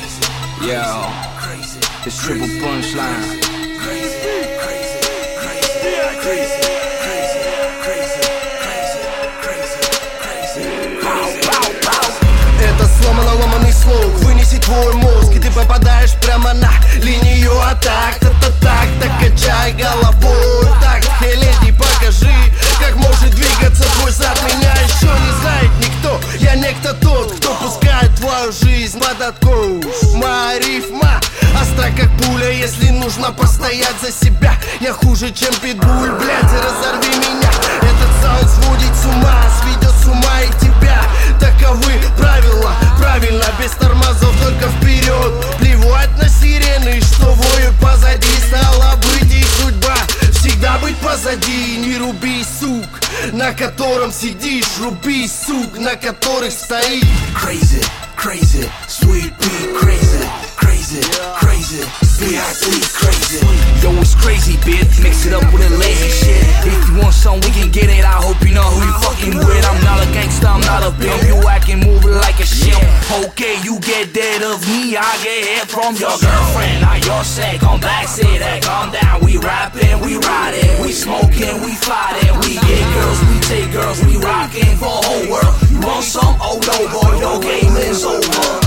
Yo, it's triple punchline. Это сломанный слог, вынеси твой мозг, и ты попадаешь прямо на линию атак. Так, качай головой, так, леди, покажи, как может двигаться твой зад. Меня еще не знает никто, я некто тот, кто пускает твою жизнь под откос. Моя рифма остра как пуля, если нужно постоять за себя. Я хуже, чем питбуль, блядь, разорви меня. Этот саунд сводит с ума, сведет с ума и тебя. Таковы правила, правильно, без тормозов, только вперед. Плевать на сирены, что воют позади. Стала быть их судьба, всегда быть позади. Не руби сук, на котором сидишь, руби сук, на которых стоит. Crazy, crazy, sweet beat, crazy, crazy, crazy, B.I.C. crazy. Yo, it's crazy, bitch. Mix it up with a lazy shit. If you want some, we can get it. I hope you know who you fucking with. I'm not a gangster, I'm not a pimp. You acting, moving like a shimp. Okay, you get dead of me, I get hit from your girlfriend. Not your sake, on back, say that, calm down. We rapping, we riding, we smoking, we fighting. We get girls, we take girls, we rocking for the whole world. You want some? Oh no, boy, your game is over.